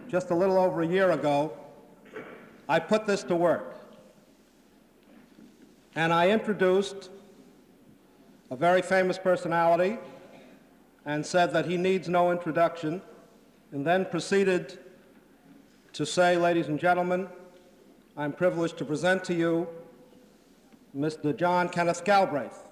just a little over a year ago, I put this to work. And I introduced a very famous personality and said that he needs no introduction, and then proceeded to say, ladies and gentlemen, I'm privileged to present to you Mr. John Kenneth Galbraith.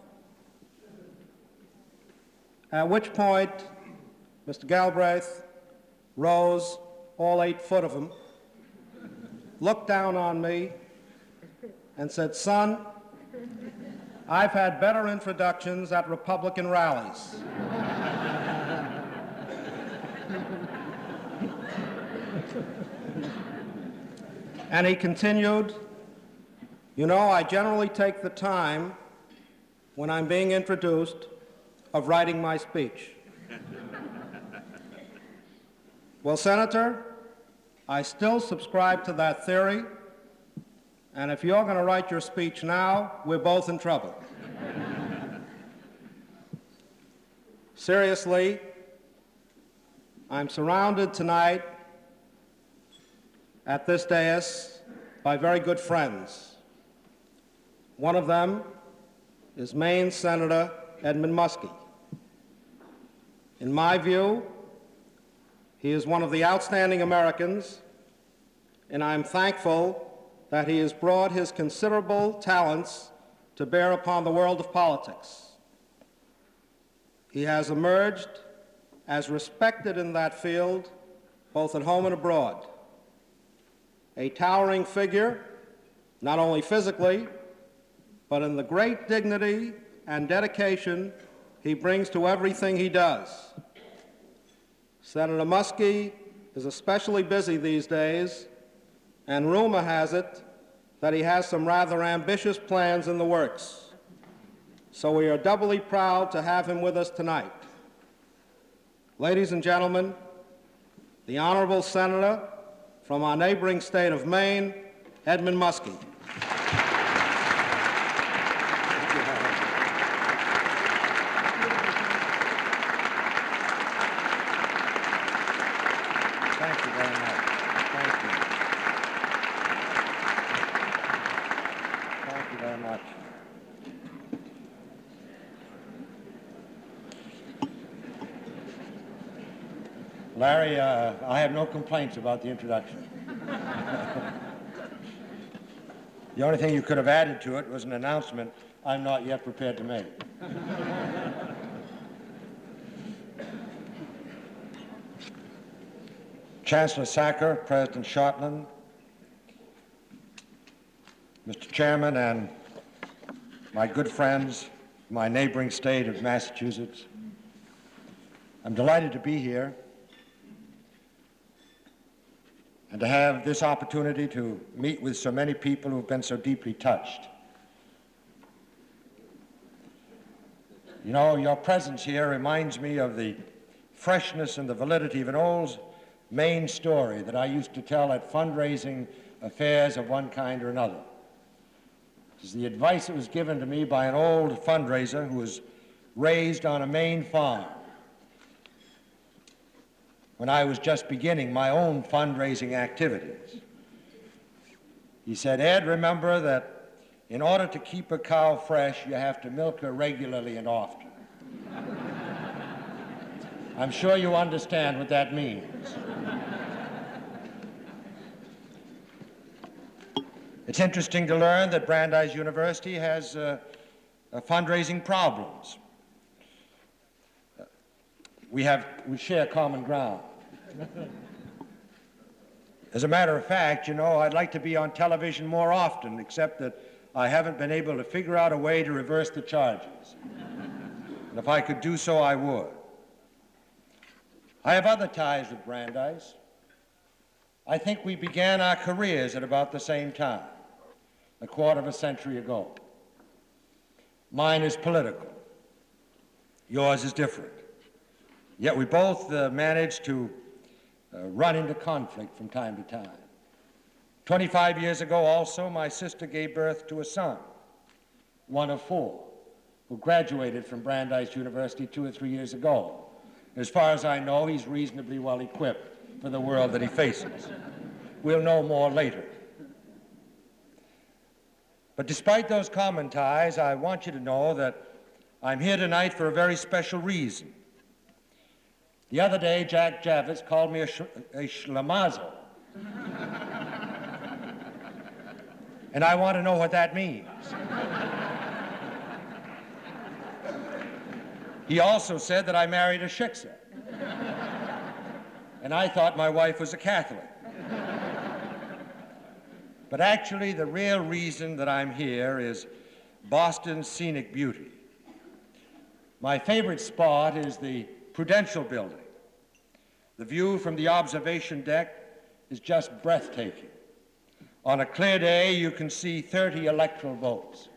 At which point, Mr. Galbraith rose, all 8 foot of him, looked down on me, and said, son, I've had better introductions at Republican rallies. And he continued, you know, I generally take the time when I'm being introduced of writing my speech. Well, Senator, I still subscribe to that theory, and if you're going to write your speech now, we're both in trouble. Seriously, I'm surrounded tonight at this dais by very good friends. One of them is Maine Senator Edmund Muskie. In my view, he is one of the outstanding Americans, and I'm thankful that he has brought his considerable talents to bear upon the world of politics. He has emerged as respected in that field, both at home and abroad. A towering figure, not only physically, but in the great dignity and dedication he brings to everything he does. Senator Muskie is especially busy these days, and rumor has it that he has some rather ambitious plans in the works. So we are doubly proud to have him with us tonight. Ladies and gentlemen, the honorable senator from our neighboring state of Maine, Edmund Muskie. Thank you very much. Thank you. Thank you very much. Larry, I have no complaints about the introduction. The only thing you could have added to it was an announcement I'm not yet prepared to make. Chancellor Sacker, President Shortland, Mr. Chairman, and my good friends, my neighboring state of Massachusetts, I'm delighted to be here and to have this opportunity to meet with so many people who've been so deeply touched. You know, your presence here reminds me of the freshness and the validity of an old Maine story that I used to tell at fundraising affairs of one kind or another. It is the advice that was given to me by an old fundraiser who was raised on a Maine farm when I was just beginning my own fundraising activities. He said, Ed, remember that in order to keep a cow fresh, you have to milk her regularly and often. I'm sure you understand what that means. It's interesting to learn that Brandeis University has fundraising problems. We share common ground. As a matter of fact, you know, I'd like to be on television more often, except that I haven't been able to figure out a way to reverse the charges. And if I could do so, I would. I have other ties with Brandeis. I think we began our careers at about the same time, a quarter of a century ago. Mine is political. Yours is different. Yet we both managed to run into conflict from time to time. 25 years ago also, my sister gave birth to a son, one of 4, who graduated from Brandeis University 2 or 3 years ago. As far as I know, he's reasonably well equipped for the world that he faces. We'll know more later. But despite those commentaries, I want you to know that I'm here tonight for a very special reason. The other day, Jack Javits called me a schlemazel. And I want to know what that means. He also said that I married a shiksa. And I thought my wife was a Catholic. But actually, the real reason that I'm here is Boston's scenic beauty. My favorite spot is the Prudential Building. The view from the observation deck is just breathtaking. On a clear day, you can see 30 electoral votes.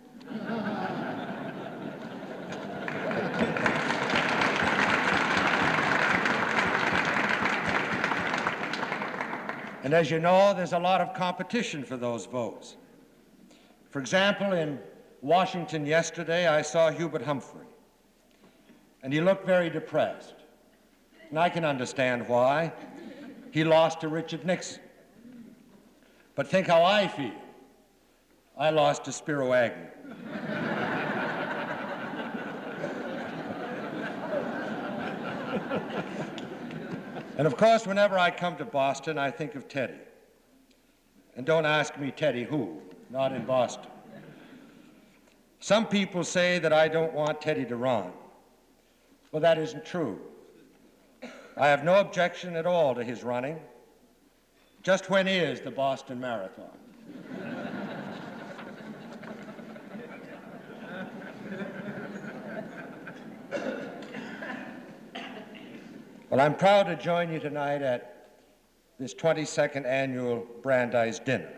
And as you know, there's a lot of competition for those votes. For example, in Washington yesterday, I saw Hubert Humphrey, and he looked very depressed. And I can understand why. He lost to Richard Nixon. But think how I feel. I lost to Spiro Agnew. And of course, whenever I come to Boston, I think of Teddy. And don't ask me Teddy who, not in Boston. Some people say that I don't want Teddy to run. Well, that isn't true. I have no objection at all to his running. Just when is the Boston Marathon? Well, I'm proud to join you tonight at this 22nd annual Brandeis Dinner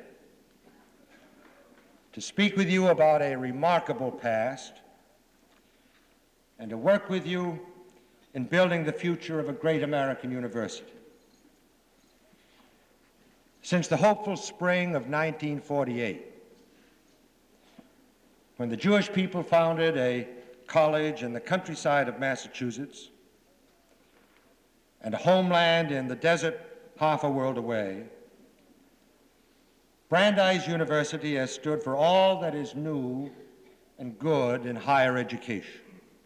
to speak with you about a remarkable past and to work with you in building the future of a great American university. Since the hopeful spring of 1948, when the Jewish people founded a college in the countryside of Massachusetts and a homeland in the desert half a world away, Brandeis University has stood for all that is new and good in higher education,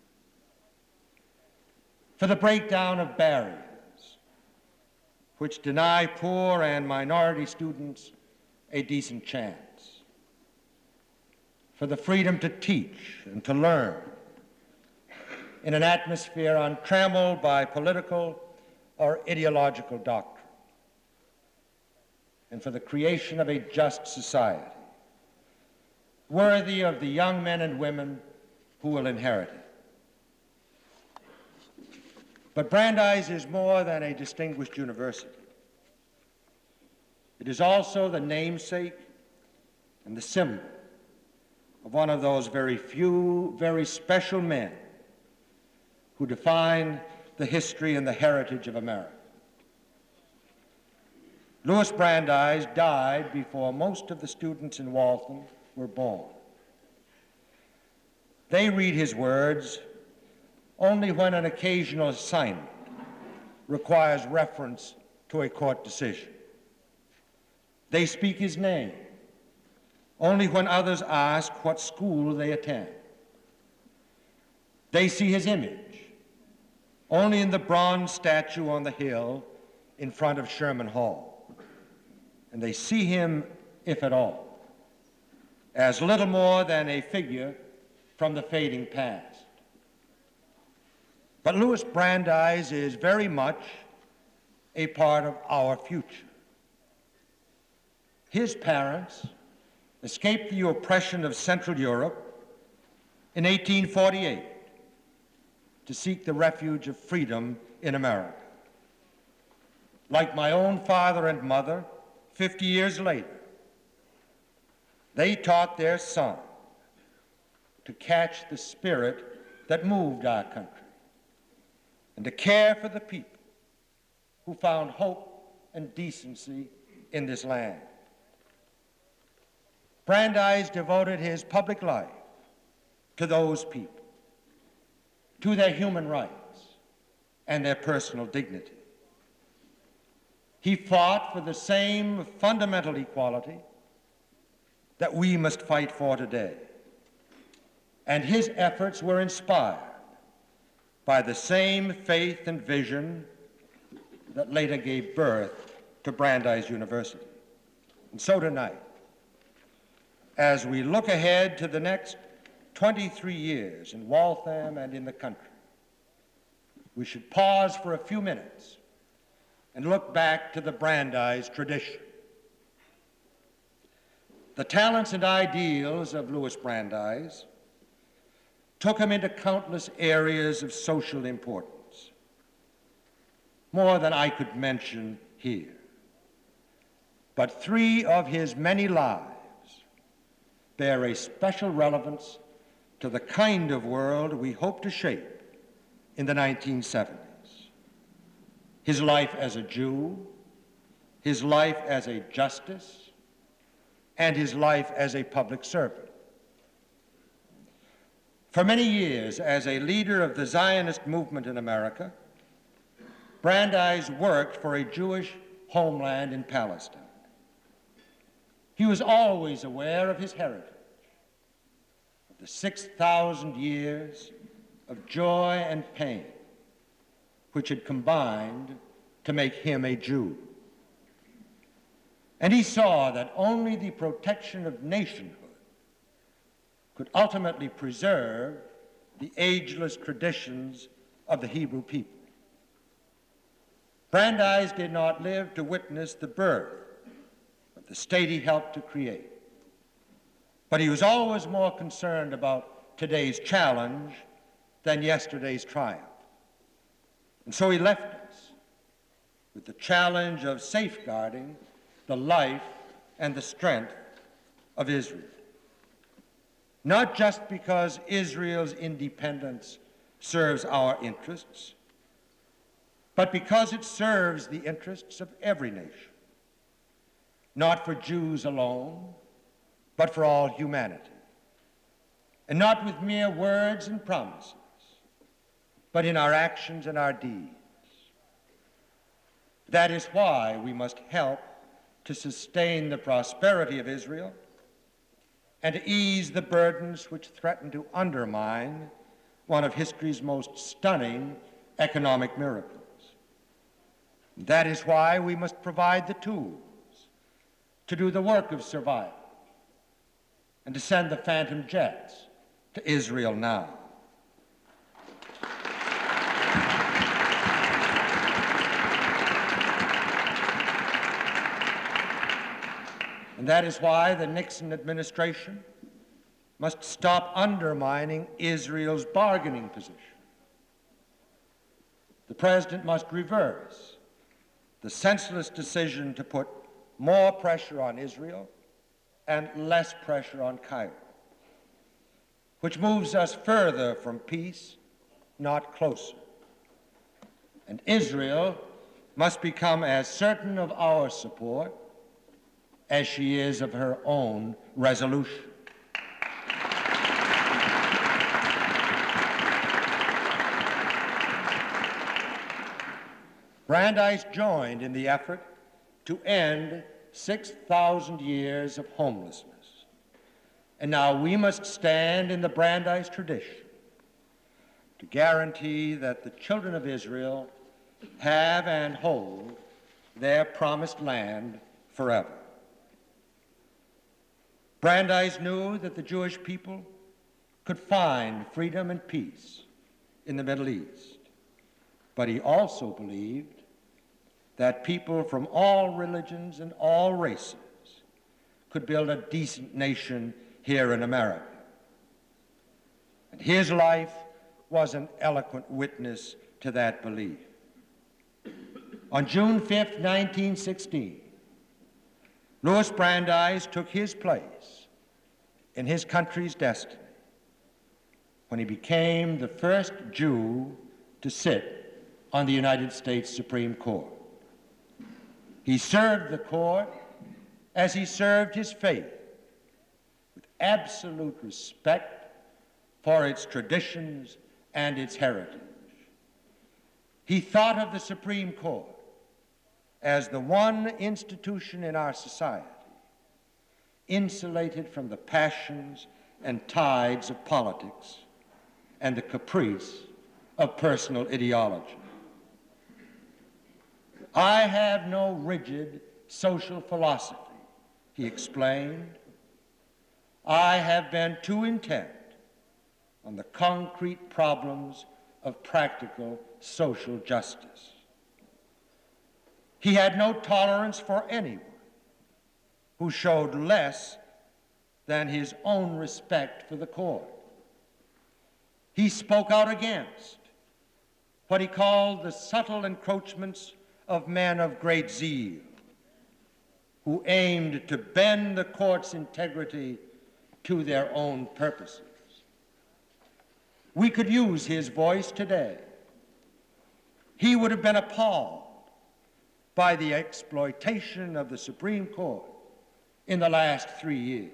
for the breakdown of barriers which deny poor and minority students a decent chance, for the freedom to teach and to learn in an atmosphere untrammeled by political or ideological doctrine, and for the creation of a just society worthy of the young men and women who will inherit it. But Brandeis is more than a distinguished university. It is also the namesake and the symbol of one of those very few, very special men who define the history and the heritage of America. Louis Brandeis died before most of the students in Waltham were born. They read his words only when an occasional assignment requires reference to a court decision. They speak his name only when others ask what school they attend. They see his image only in the bronze statue on the hill in front of Sherman Hall. And they see him, if at all, as little more than a figure from the fading past. But Louis Brandeis is very much a part of our future. His parents escaped the oppression of Central Europe in 1848 to seek the refuge of freedom in America. Like my own father and mother, 50 years later, they taught their son to catch the spirit that moved our country and to care for the people who found hope and decency in this land. Brandeis devoted his public life to those people, to their human rights and their personal dignity. he fought for the same fundamental equality that we must fight for today. And his efforts were inspired by the same faith and vision that later gave birth to Brandeis University. And so tonight, as we look ahead to the next 23 years in Waltham and in the country, we should pause for a few minutes and look back to the Brandeis tradition. The talents and ideals of Louis Brandeis took him into countless areas of social importance, more than I could mention here. But three of his many lives bear a special relevance to the kind of world we hope to shape in the 1970s. His life as a Jew, his life as a justice, and his life as a public servant. For many years, as a leader of the Zionist movement in America, Brandeis worked for a Jewish homeland in Palestine. He was always aware of his heritage, of the 6,000 years of joy and pain which had combined to make him a Jew. And he saw that only the protection of nationhood could ultimately preserve the ageless traditions of the Hebrew people. Brandeis did not live to witness the birth of the state he helped to create, but he was always more concerned about today's challenge than yesterday's triumph. And so he left us with the challenge of safeguarding the life and the strength of Israel. Not just because Israel's independence serves our interests, but because it serves the interests of every nation, not for Jews alone, but for all humanity, and not with mere words and promises, but in our actions and our deeds. That is why we must help to sustain the prosperity of Israel and to ease the burdens which threaten to undermine one of history's most stunning economic miracles. That is why we must provide the tools to do the work of survival and to send the Phantom jets to Israel now. And that is why the Nixon administration must stop undermining Israel's bargaining position. The president must reverse the senseless decision to put more pressure on Israel and less pressure on Cairo, which moves us further from peace, not closer. And Israel must become as certain of our support as she is of her own resolution. Brandeis joined in the effort to end 6,000 years of homelessness. And now we must stand in the Brandeis tradition to guarantee that the children of Israel have and hold their promised land forever. Brandeis knew that the Jewish people could find freedom and peace in the Middle East, but he also believed that people from all religions and all races could build a decent nation here in America. And his life was an eloquent witness to that belief. On June 5th, 1916, Louis Brandeis took his place in his country's destiny when he became the first Jew to sit on the United States Supreme Court. He served the court as he served his faith, with absolute respect for its traditions and its heritage. He thought of the Supreme Court as the one institution in our society insulated from the passions and tides of politics and the caprice of personal ideology. I have no rigid social philosophy, he explained. I have been too intent on the concrete problems of practical social justice. He had no tolerance for anyone who showed less than his own respect for the court. He spoke out against what he called the subtle encroachments of men of great zeal, who aimed to bend the court's integrity to their own purposes. We could use his voice today. He would have been appalled by the exploitation of the Supreme Court in the last 3 years.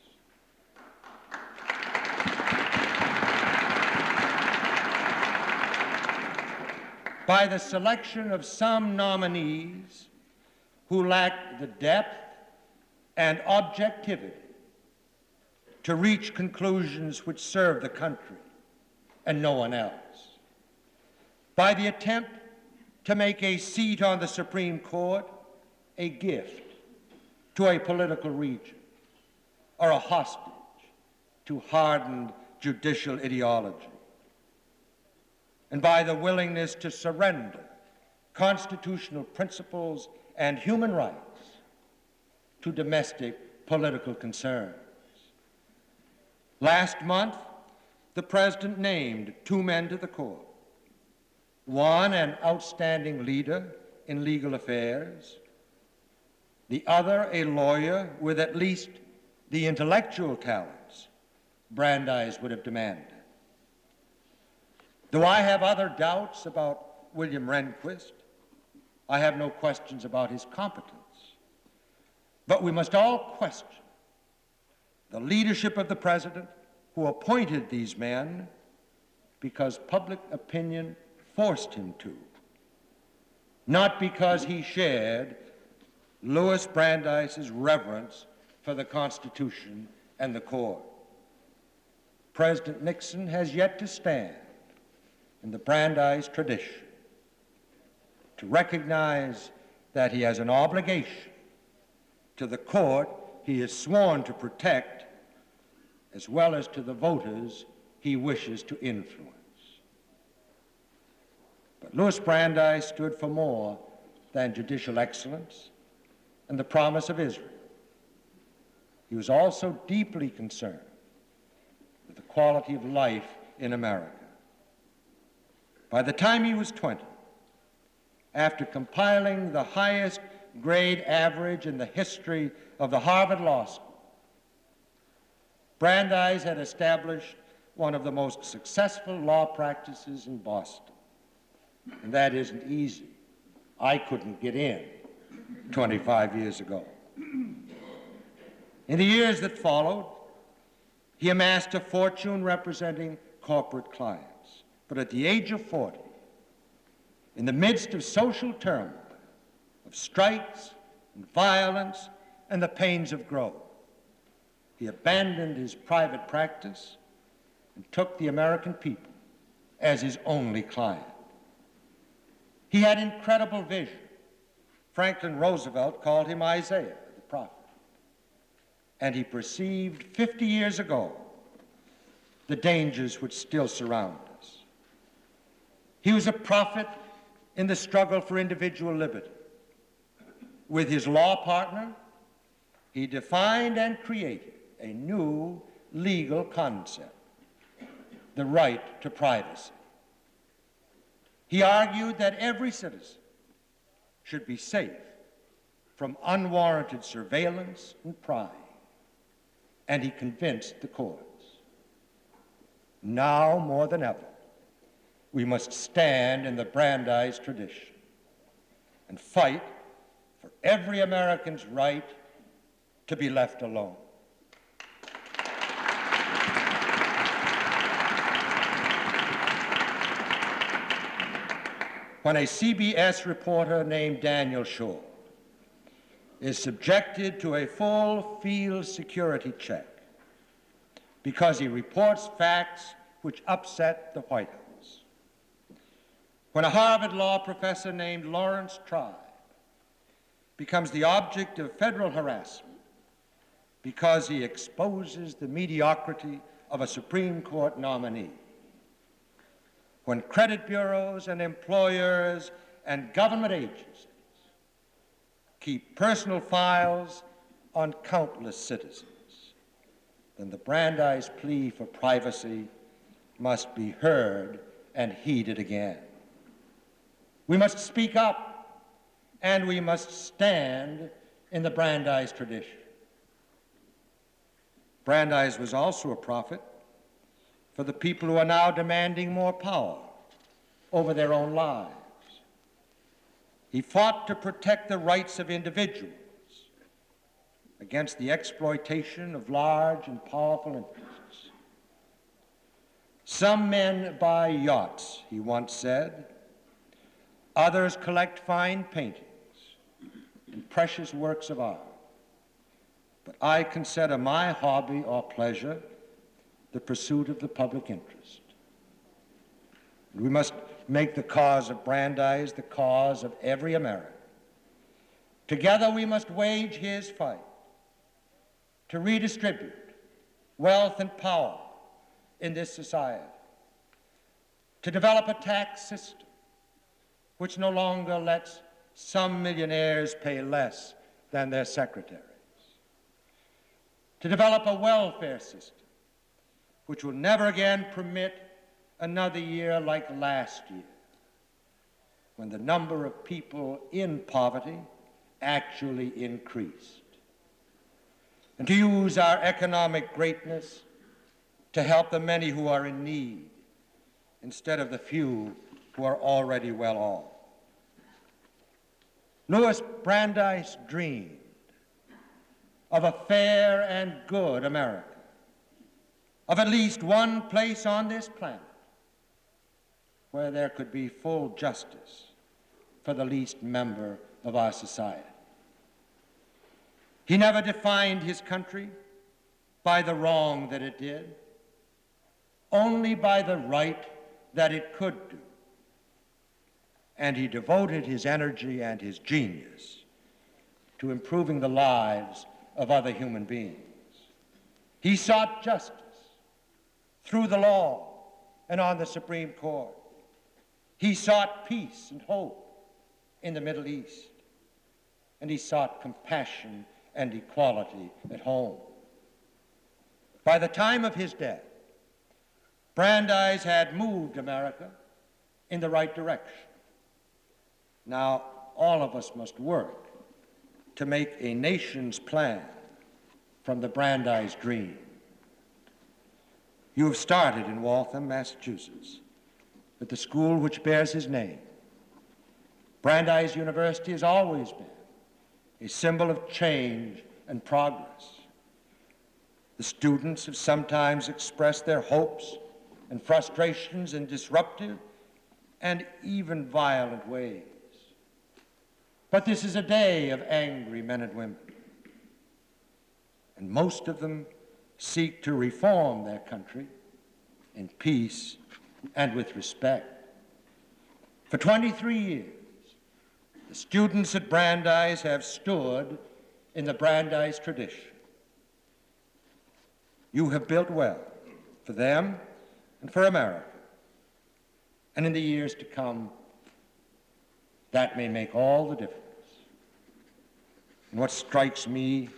By the selection of some nominees who lacked the depth and objectivity to reach conclusions which serve the country and no one else. By the attempt to make a seat on the Supreme Court a gift to a political region or a hostage to hardened judicial ideology. And by the willingness to surrender constitutional principles and human rights to domestic political concerns. Last month, the President named 2 men to the court. One, an outstanding leader in legal affairs. The other, a lawyer with at least the intellectual talents Brandeis would have demanded. Though I have other doubts about William Rehnquist, I have no questions about his competence. But we must all question the leadership of the President who appointed these men because public opinion forced him to, not because he shared Louis Brandeis's reverence for the Constitution and the court. President Nixon has yet to stand in the Brandeis tradition to recognize that he has an obligation to the court he is sworn to protect, as well as to the voters he wishes to influence. But Louis Brandeis stood for more than judicial excellence and the promise of Israel. He was also deeply concerned with the quality of life in America. By the time he was 20, after compiling the highest grade average in the history of the Harvard Law School, Brandeis had established one of the most successful law practices in Boston. And that isn't easy. I couldn't get in 25 years ago. In the years that followed, he amassed a fortune representing corporate clients. But at the age of 40, in the midst of social turmoil, of strikes and violence and the pains of growth, he abandoned his private practice and took the American people as his only client. He had incredible vision. Franklin Roosevelt called him Isaiah, the prophet. And he perceived 50 years ago the dangers which still surround us. He was a prophet in the struggle for individual liberty. With his law partner, he defined and created a new legal concept, the right to privacy. He argued that every citizen should be safe from unwarranted surveillance and prying, and he convinced the courts. Now, more than ever, we must stand in the Brandeis tradition and fight for every American's right to be left alone. when a CBS reporter named Daniel Schorr is subjected to a full field security check because he reports facts which upset the White House. When a Harvard law professor named Lawrence Tribe becomes the object of federal harassment because he exposes the mediocrity of a Supreme Court nominee. When credit bureaus and employers and government agencies keep personal files on countless citizens, then the Brandeis plea for privacy must be heard and heeded again. We must speak up, and we must stand in the Brandeis tradition. Brandeis was also a prophet for the people who are now demanding more power over their own lives. He fought to protect the rights of individuals against the exploitation of large and powerful interests. Some men buy yachts, he once said. Others collect fine paintings and precious works of art. But I consider my hobby or pleasure the pursuit of the public interest. And we must make the cause of Brandeis the cause of every American. Together we must wage his fight to redistribute wealth and power in this society, to develop a tax system which no longer lets some millionaires pay less than their secretaries, to develop a welfare system which will never again permit another year like last year, when the number of people in poverty actually increased, and to use our economic greatness to help the many who are in need instead of the few who are already well off. Louis Brandeis dreamed of a fair and good America, of at least one place on this planet where there could be full justice for the least member of our society. He never defined his country by the wrong that it did, only by the right that it could do. And he devoted his energy and his genius to improving the lives of other human beings. He sought justice through the law and on the Supreme Court. He sought peace and hope in the Middle East. And he sought compassion and equality at home. By the time of his death, Brandeis had moved America in the right direction. Now, all of us must work to make a nation's plan from the Brandeis dream. You have started in Waltham, Massachusetts, at the school which bears his name. Brandeis University has always been a symbol of change and progress. The students have sometimes expressed their hopes and frustrations in disruptive and even violent ways. But this is a day of angry men and women, and most of them seek to reform their country in peace and with respect. For 23 years, the students at Brandeis have stood in the Brandeis tradition. You have built well for them and for America. And in the years to come, that may make all the difference. And what strikes me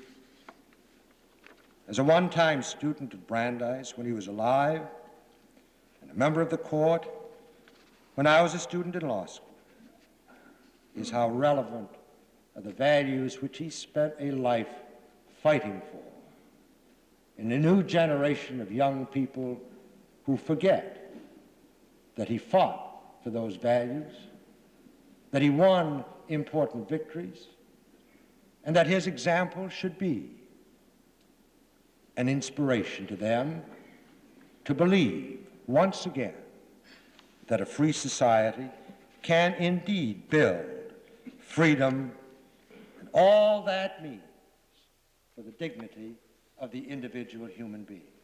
as a one-time student at Brandeis when he was alive and a member of the court when I was a student in law school is how relevant are the values which he spent a life fighting for in a new generation of young people who forget that he fought for those values, that he won important victories, and that his example should be an inspiration to them to believe once again that a free society can indeed build freedom and all that means for the dignity of the individual human being.